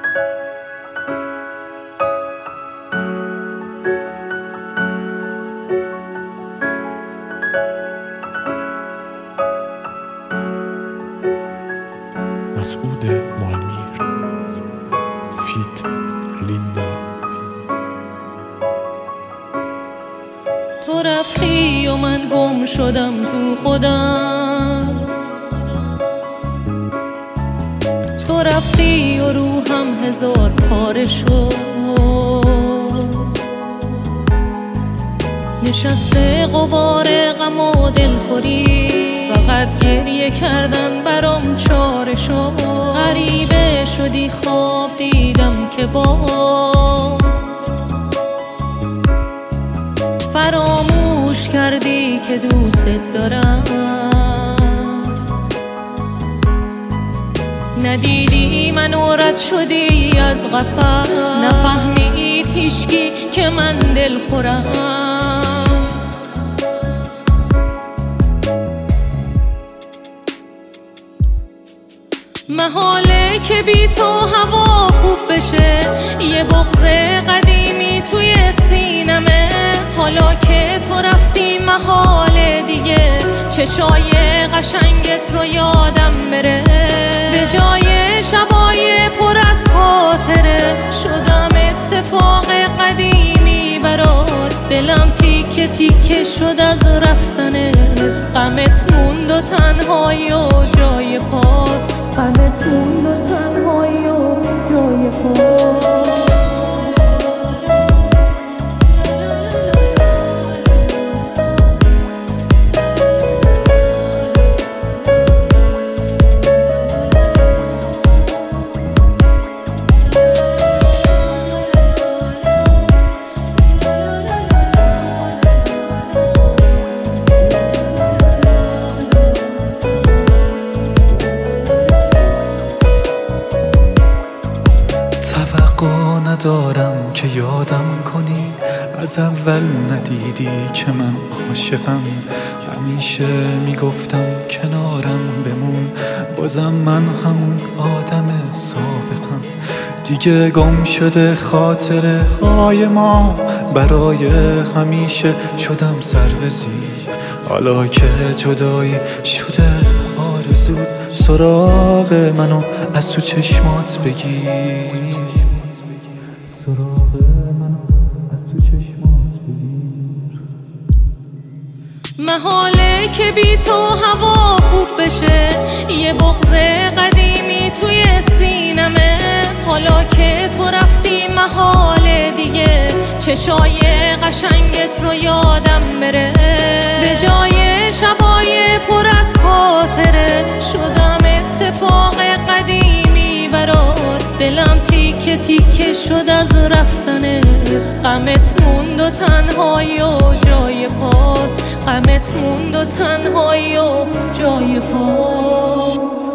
مسعود مالمیر فیت لیندا. تو رفتی و من گم شدم تو خودم، تو رفتی و روحم هزار پاره شد، نشسته غبار غم و دلخوری، فقط گریه کردن برام چاره شد. غریبه شدی خواب دیدم که باز فراموش کردی که دوست دارم، ندیدی منو رد شدی از قفس، نفهمید هیچکی که من دل خورم. محاله که بی تو هوا خوب بشه، یه بغض قدیمی توی سینمه. حالا که تو رفتی محاله دیگه چشای قشنگت رو یادم بره. به جای شبای پر از خاطره شدم اتفاق قدیمی برات. دلم تیکه تیکه شد از رفتنه، غمت موند و تنهایی و جای پات، غمت موند و تنهایی و جای پات. ندارم که یادم کنی، از اول ندیدی که من عاشقم. همیشه میگفتم کنارم بمون، بازم من همون آدم سابقم. دیگه گم شده خاطره های ما، برای همیشه شدم سر به زیر. حالا که جدایی شده آرزود، سراغ منو از تو چشمات بگیر. محاله که بی تو هوا خوب بشه، یه بغض قدیمی توی سینمه. حالا که تو رفتی محاله دیگه چشای قشنگت رو یادم بره. به جای شبای پر از خاطره شدم اتفاق قدیمی برات. دلم تیکه تیکه شد از رفتنه، غمت موند و تنهایی و جای پات، غمت موند و تنهایی و جای پات.